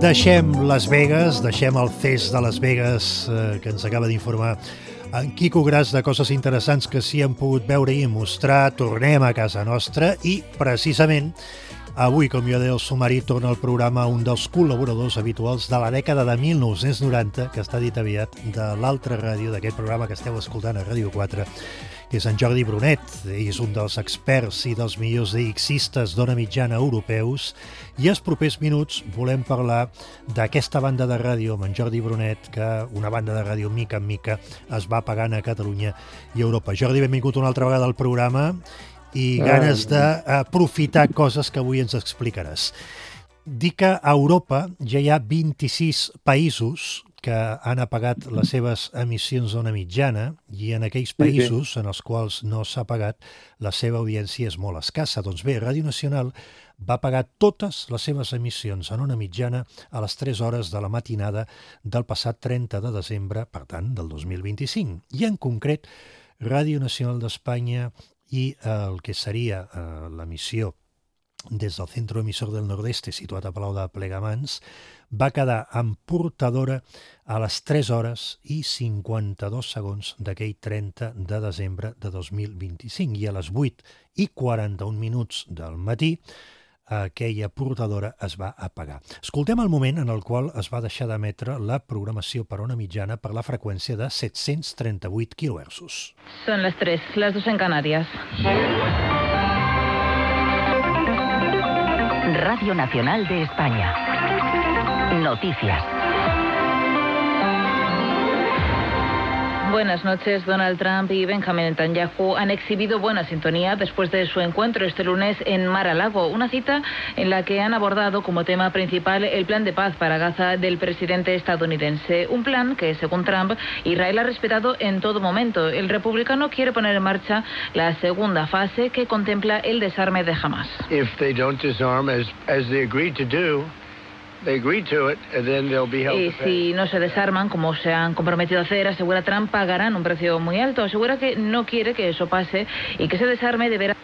Deixem Las Vegas, deixem el CES de Las Vegas, que ens acaba d'informar en Quico Gras de coses interessants que s'hi han pogut veure i mostrar. Tornem a casa nostra i, precisament, avui, com jo deia, el sumari torna al programa un dels col·laboradors habituals de la dècada de 1990, que està dit aviat, de l'altra ràdio, d'aquest programa que esteu escoltant a Ràdio 4, que és en Jordi Brunet. Ell és un dels experts i dels millors DXistes d'ona mitjana europeus, i els propers minuts volem parlar d'aquesta banda de ràdio amb en Jordi Brunet, que una banda de ràdio mica en mica es va pagant a Catalunya i Europa. Jordi, benvingut una altra vegada al programa i ganes d'aprofitar coses que avui ens explicaràs. Dic que a Europa ja hi ha 26 països que han apagat les seves emissions d'ona mitjana, i en aquells països en els quals no s'ha pagat, la seva audiència és molt escassa. Doncs bé, Ràdio Nacional va pagar totes les seves emissions en ona mitjana a les 3 hores de la matinada del passat 30 de desembre, per tant, del 2025. I en concret, Ràdio Nacional d'Espanya i el que seria l'emissió des del Centro Emisor del Nordeste, situat a Palau de Plegamans, va quedar en portadora a les 3 hores i 52 segons d'aquell 30 de desembre de 2025. I a les 8 i 41 minuts del matí, aquella portadora es va apagar. Escoltem el moment en el qual es va deixar d'emetre la programació per ona mitjana per la freqüència de 738 kHz. Son las 3, las 2 en Canarias. Radio Nacional de España. Noticias. Buenas noches. Donald Trump y Benjamin Netanyahu han exhibido buena sintonía después de su encuentro este lunes en Mar-a-Lago, una cita en la que han abordado como tema principal el plan de paz para Gaza del presidente estadounidense, un plan que, según Trump, Israel ha respetado en todo momento. El republicano quiere poner en marcha la segunda fase que contempla el desarme de Hamas. If they don't disarm as they agreed to do, they agreed to it, and then they'll be held to pay. Si no se desarman, como se han comprometido a hacer, asegura Trump, pagarán un precio muy alto. Asegura que no quiere que eso pase y que se desarme deberá...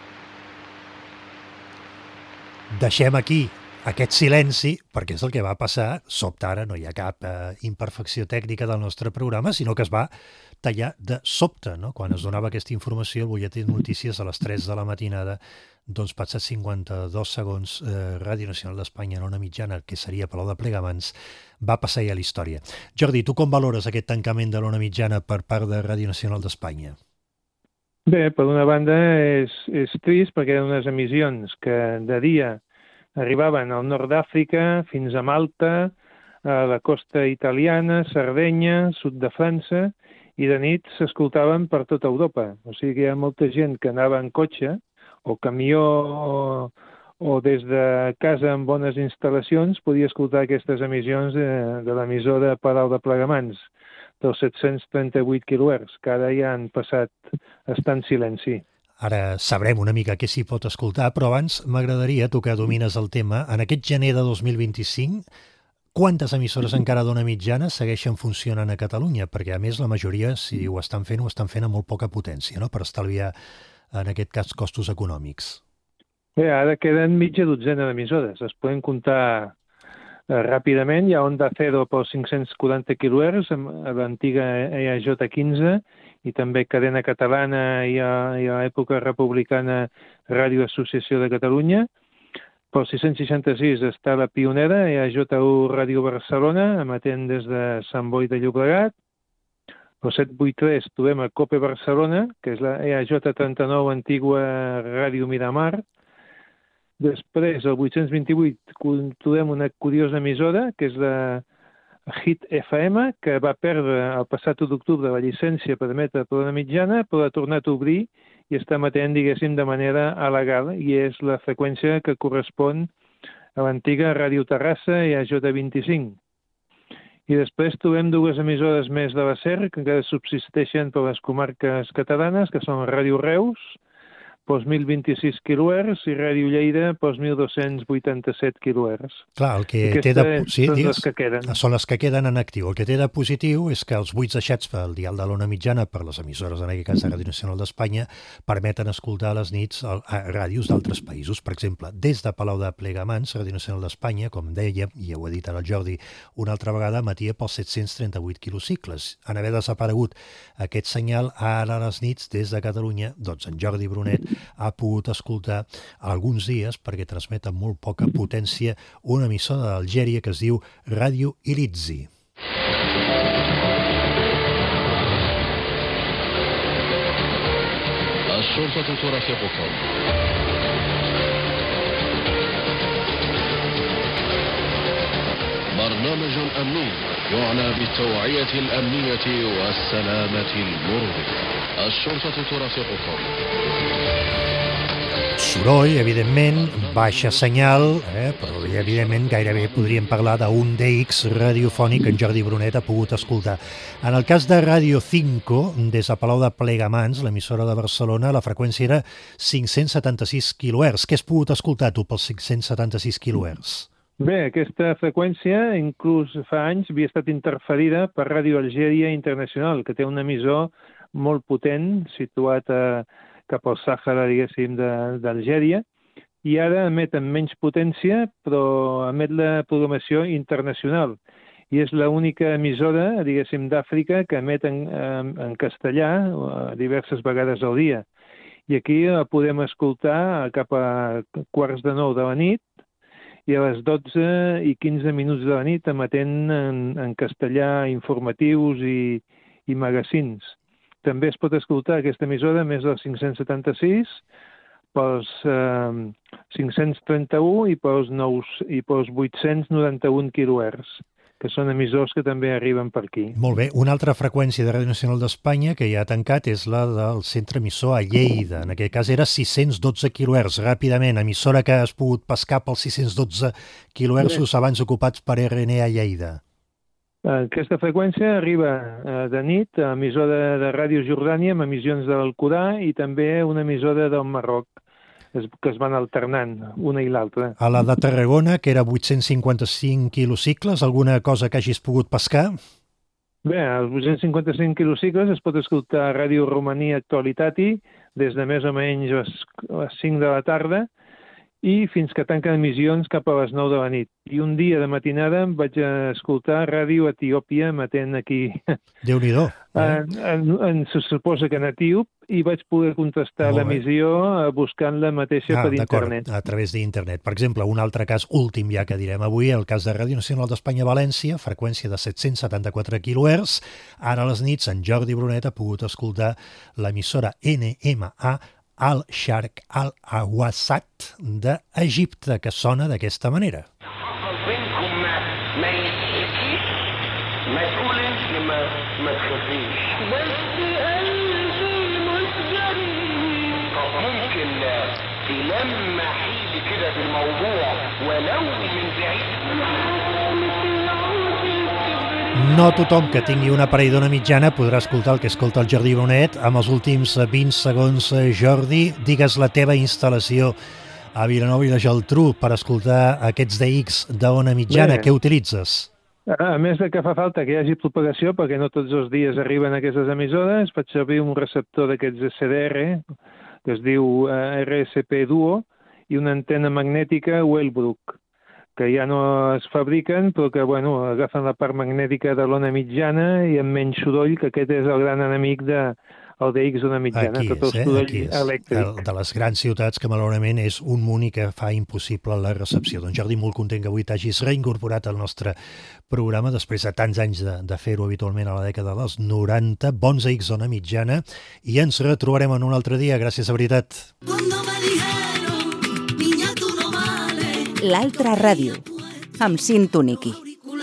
Deixem aquí aquest silenci, perquè és el que va passar. Sobte ara no hi ha cap imperfecció tècnica del nostre programa, sinó que es va tallar de sobte, no? Quan es donava aquesta informació, el butlletí de notícies a les 3 de la matinada, doncs passats 52 segons, Ràdio Nacional d'Espanya en ona mitjana, que seria Palau de Plegamans, va passar ja a la història. Jordi, tu com valores aquest tancament de l'ona mitjana per part de Ràdio Nacional d'Espanya? Bé, per una banda és trist perquè eren unes emissions que de dia arribaven al nord d'Àfrica fins a Malta, a la costa italiana, Sardenya, sud de França, i de nit s'escoltaven per tota Europa. O sigui que hi ha molta gent que anava en cotxe o camió o des de casa amb bones instal·lacions podia escoltar aquestes emissions de l'emissora Palau de Plegamans, dels 738 kHz, que ara ja han passat a estar en silenci. Ara sabrem una mica què s'hi pot escoltar, però abans m'agradaria, tu que domines el tema, en aquest gener de 2025, quantes emissores encara d'ona mitjana segueixen funcionant a Catalunya? Perquè, a més, la majoria, si ho estan fent amb molt poca potència, no?, per estalviar, en aquest cas, costos econòmics. Bé, ara queden mitja dotzena d'emissores. Es poden comptar ràpidament. Hi ha Onda Cero pels 540 kHz, a l'antiga EAJ15, i també Cadena Catalana i a l'època republicana Ràdio Associació de Catalunya. Per 666 està la pionera, EAJ1 Ràdio Barcelona, emetent des de Sant Boi de Llobregat. Per 783 trobem a COPE Barcelona, que és la EAJ39 antigua Ràdio Miramar. Després, el 828, trobem una curiosa emissora, que és la Hit FM, que va perdre el passat d'octubre la llicència per emetre per ona mitjana, però ha tornat a obrir i està emetent, diguéssim, de manera legal, i és la freqüència que correspon a l'antiga Ràdio Terrassa i a J25. I després trobem dues emissores més de la SER, que encara subsisteixen per les comarques catalanes, que són Ràdio Reus, pels 1.026 kHz i Ràdio Lleida pels 1.287 kHz. Clar, el que té de... Sí, són digues, les que queden. són les que queden en actiu. El que té de positiu és que els buits deixats pel dial de l'ona mitjana per les emissores, en aquest cas de Ràdio Nacional d'Espanya, permeten escoltar a les nits a ràdios d'altres països. Per exemple, des de Palau de Plegamans, Ràdio Nacional d'Espanya, com dèiem, i ho ha dit ara el Jordi una altra vegada, emetia pels 738 quilocicles. En haver desaparegut aquest senyal, ara a les nits, des de Catalunya, doncs en Jordi Brunet ha pogut escoltar alguns dies, perquè transmet amb molt poca potència, una emissora d'Algèria que es diu Ràdio Ilitzi. الشرطة ترافقكم. برنامج أمني يعنى بالتوعية الأمنية والسلامة المرورية. الشرطة ترافقكم. Soroll, evidentment, baixa senyal, però evidentment gairebé podríem parlar d'un DX radiofònic que en Jordi Brunet ha pogut escoltar. En el cas de Ràdio 5, des de Palau de Plegamans, l'emissora de Barcelona, la freqüència era 576 kHz. Què has pogut escoltar tu pels 576 kHz? Bé, aquesta freqüència, inclús fa anys, havia estat interferida per Ràdio Algèria Internacional, que té un emissor molt potent, situat cap al Sàhara, diguéssim, d'Algèria, i ara emet amb menys potència, però emet la programació internacional. I és l'única emissora, diguéssim, d'Àfrica que emet en castellà diverses vegades al dia. I aquí la podem escoltar cap a 8:45 de la nit, i a les 12:15 de la nit emetent en castellà informatius i magazins. També es pot escoltar aquesta emissora més dels 576, pels 531 i pels 891 kHz, que són emissors que també arriben per aquí. Molt bé. Una altra freqüència de Ràdio Nacional d'Espanya que ja ha tancat és la del centre emissor a Lleida. En aquest cas era 612 kHz. Ràpidament, emissora que has pogut pescar pels 612 kHz abans ocupats per RNA a Lleida. Aquesta freqüència arriba de nit a emissora de Ràdio Jordània amb emissions de l'Alcorà i també una emissora del Marroc, que es van alternant una i l'altra. A la de Tarragona, que era 855 quilocicles, alguna cosa que hagis pogut pescar? Bé, als 855 quilocicles es pot escoltar a Ràdio Romania Actualitati des de més o menys les 5 de la tarda i fins que tanquen emissions cap a les 9 de la nit. I un dia de matinada vaig escoltar Ràdio Etiòpia emetent aquí. Déu-n'hi-do. Se suposa que en etíop, i vaig poder contestar l'emissió buscant la mateixa per internet. A través d'internet. Per exemple, un altre cas últim ja que direm avui, el cas de Ràdio Nacional d'Espanya València, freqüència de 774 kHz. Ara a les nits, en Jordi Brunet ha pogut escoltar l'emissora NMA Al-Sharq Al-Awasat d'Egipte, que sona d'aquesta manera. No tothom que tingui un aparell d'ona mitjana podrà escoltar el que escolta el Jordi Brunet. Amb els últims 20 segons, Jordi, digues la teva instal·lació a Vilanova i la Geltrú per escoltar aquests DX d'ona mitjana. Què utilitzes? A més de que fa falta que hi hagi propagació, perquè no tots els dies arriben aquestes emissores, faig servir un receptor d'aquests SDR, que es diu RSP Duo, i una antena magnètica Wellbrook, que ja no es fabriquen, però que agafen la part magnètica de l'ona mitjana i amb menys soroll, que aquest és el gran enemic del DX d'ona mitjana, aquí tot el soroll elèctric. El de les grans ciutats, que malauradament és un munt i que fa impossible la recepció. Doncs Jordi, molt content que avui t'hagis reincorporat al nostre programa després de tants anys de fer-ho habitualment a la dècada dels 90. Bons DX d'ona mitjana i ens retrobarem en un altre dia. Gràcies, de veritat. L'altra ràdio, amb Cinto Niqui.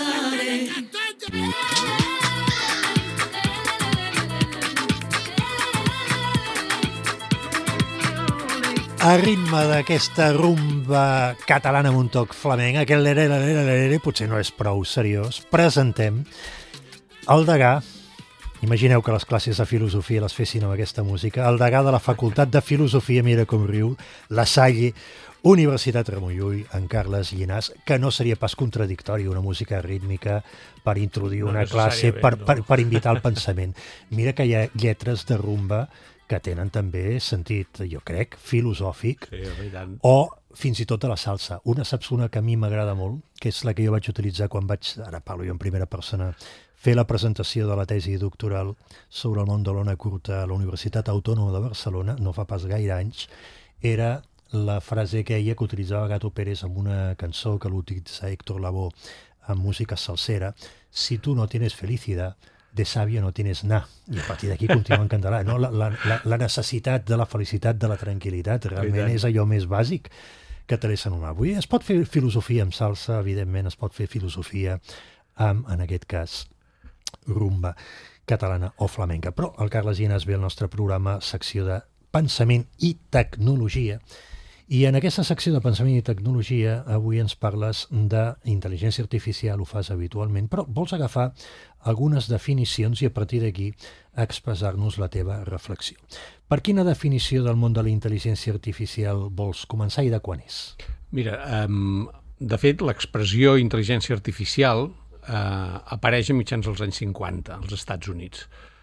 A ritme d'aquesta rumba catalana amb un toc flamenc, aquest lerere potser no és prou seriós, presentem el degà Imagineu que les classes de filosofia les fessin amb aquesta música. El degà de la Facultat de Filosofia, mira com riu, La Salle, Universitat Ramon Llull, en Carles Llinàs, que no seria pas contradictori una música rítmica per introduir una classe, per invitar al pensament. Mira que hi ha lletres de rumba que tenen també sentit, jo crec, filosòfic, o fins i tot de la salsa. Saps una que a mi m'agrada molt, que és la que jo vaig utilitzar quan vaig, ara parlo jo en primera persona, fer la presentació de la tesi doctoral sobre el món de l'ona curta a la Universitat Autònoma de Barcelona, no fa pas gaire anys, era la frase aquella que utilitzava Gato Pérez en una cançó que l'utilitza Héctor Lavoe en música salsera: si tu no tienes felicidad, de sabio no tienes nada. I a partir d'aquí continua en català. No? La necessitat de la felicitat, de la tranquil·litat, realment és allò més bàsic que t'interessa en un avui. Es pot fer filosofia amb salsa, evidentment, es pot fer filosofia amb, en aquest cas, rumba catalana o flamenca. Però el Carles Llinàs ve al nostre programa, secció de pensament i tecnologia, i en aquesta secció de pensament i tecnologia avui ens parles d'intel·ligència artificial, ho fas habitualment, però vols agafar algunes definicions i a partir d'aquí expressar-nos la teva reflexió. Per quina definició del món de la intel·ligència artificial vols començar i de quan és? Mira, de fet, l'expressió intel·ligència artificial apareix a mitjans dels anys 50 als Estats Units.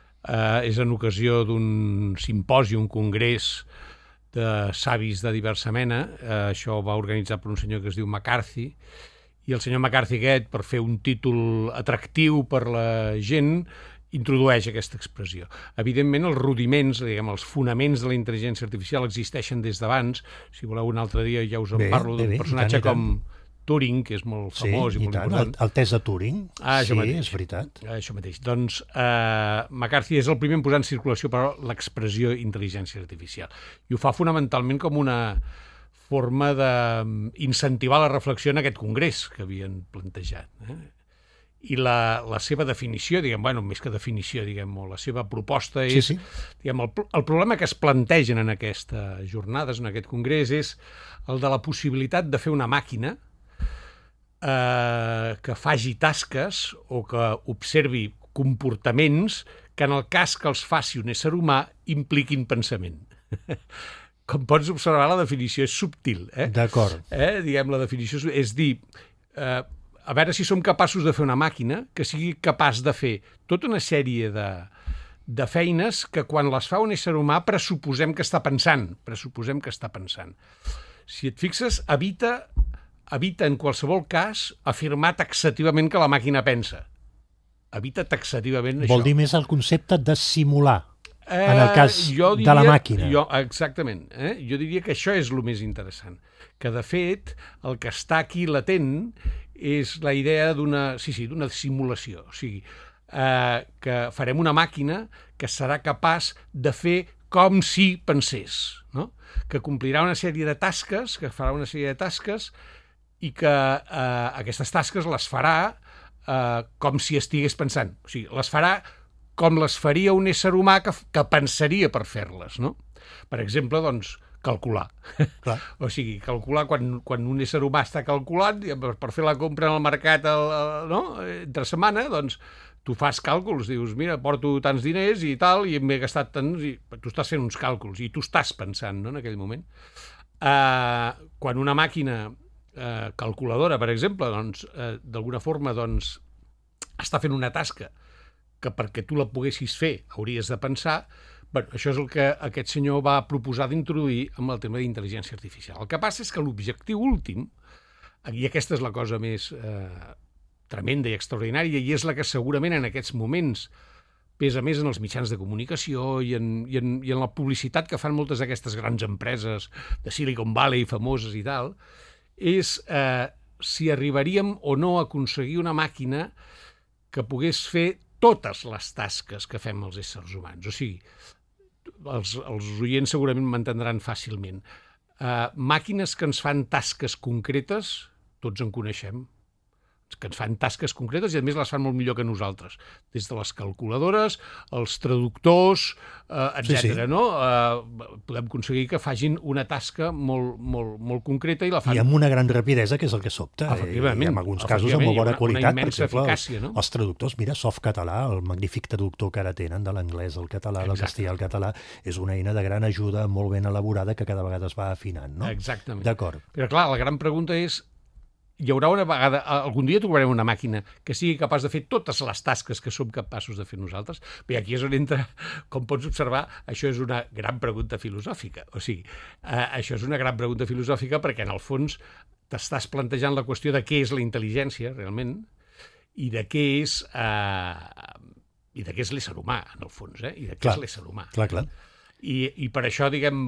És en ocasió d'un simposi, un congrés de savis de diversa mena. Això va organitzar per un senyor que es diu McCarthy, i el senyor McCarthy aquest, per fer un títol atractiu per la gent, introdueix aquesta expressió. Evidentment, els rudiments, diguem, els fonaments de la intel·ligència artificial existeixen des d'abans. Si voleu, un altre dia ja us en parlo d'un personatge com Turing, que és molt famós i molt important. El test de Turing, sí, és veritat. Això mateix. Doncs McCarthy és el primer en posar en circulació l'expressió intel·ligència artificial. I ho fa fonamentalment com una forma d'incentivar la reflexió en aquest congrés que havien plantejat. I la seva definició, més que definició, o la seva proposta és... El problema que es plantegen en aquestes jornades, en aquest congrés, és el de la possibilitat de fer una màquina que faci tasques o que observi comportaments que en el cas que els faci un ésser humà impliquin pensament. Com pots observar, la definició és subtil. D'acord. La definició és dir, a veure si som capaços de fer una màquina que sigui capaç de fer tota una sèrie de feines que quan les fa un ésser humà pressuposem que està pensant. Si et fixes, evita en qualsevol cas afirmar taxativament que la màquina pensa. Evita taxativament això. Vol dir més el concepte de simular, en el cas de la màquina. Exactament. Jo diria que això és el més interessant. Que, de fet, el que està aquí latent és la idea d'una simulació. O sigui, que farem una màquina que serà capaç de fer com si pensés, no? Que complirà una sèrie de tasques, i que aquestes tasques les farà com si estigués pensant. O sigui, les farà com les faria un ésser humà que pensaria per fer-les, no? Per exemple, doncs, calcular. Clar. O sigui, calcular quan un ésser humà està calculant, per fer la compra en el mercat entre setmana, doncs tu fas càlculs, dius, mira, porto tants diners i tal, i m'he gastat tants... Tu estàs fent uns càlculs i tu estàs pensant, no?, en aquell moment. Quan una màquina calculadora, per exemple, doncs, d'alguna forma, doncs, està fent una tasca que perquè tu la poguessis fer hauries de pensar, això és el que aquest senyor va proposar d'introduir amb el tema d'intel·ligència artificial. El que passa és que l'objectiu últim, i aquesta és la cosa més tremenda i extraordinària, i és la que segurament en aquests moments pesa més en els mitjans de comunicació i en la publicitat que fan moltes d'aquestes grans empreses de Silicon Valley famoses i tal, és si arribaríem o no a aconseguir una màquina que pogués fer totes les tasques que fem els éssers humans. O sigui, els oients segurament m'entendran fàcilment. Màquines que ens fan tasques concretes, tots en coneixem. que ens fan tasques concretes i a més les fan molt millor que nosaltres, des de les calculadores, els traductors, etc. No? Podem aconseguir que facin una tasca molt concreta i la fan... I amb una gran rapidesa, que és el que sobta. I en alguns casos amb molt bona qualitat. Una immensa eficàcia, no? Els traductors, mira, Softcatalà, el magnífic traductor que ara tenen de l'anglès al català, del castellà al català, és una eina de gran ajuda, molt ben elaborada, que cada vegada es va afinant, no? Exactament. D'acord. Però clar, la gran pregunta és: hi haurà una vegada, algun dia trobarem una màquina que sigui capaç de fer totes les tasques que som capaços de fer nosaltres? Bé, aquí és on entra, com pots observar, això és una gran pregunta filosòfica. O sigui, això és una gran pregunta filosòfica perquè, en el fons, t'estàs plantejant la qüestió de què és la intel·ligència, realment, i de què és l'ésser humà, en el fons, i de què és l'ésser humà. Clar. I per això, diguem,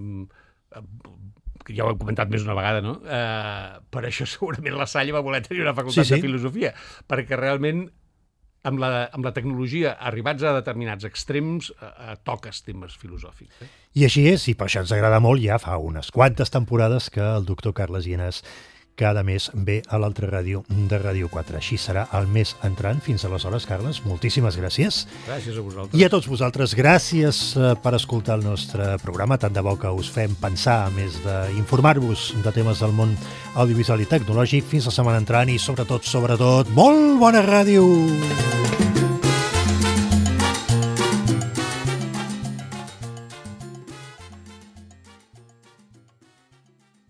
ja ho he comentat més una vegada, no? Per això segurament la Salle va voler tenir una facultat de filosofia, perquè realment amb la tecnologia, arribats a determinats extrems, toques temes filosòfics. I així és, i per això ens agrada molt, ja fa unes quantes temporades que el doctor Carles Llinàs cada mes ve a l'altra ràdio de Ràdio 4. Així serà el mes entrant. Fins aleshores, Carles, moltíssimes gràcies. Gràcies a vosaltres. I a tots vosaltres, gràcies per escoltar el nostre programa. Tant de bo que us fem pensar, a més d'informar-vos de temes del món audiovisual i tecnològic. Fins la setmana entrant i, sobretot, molt bona ràdio!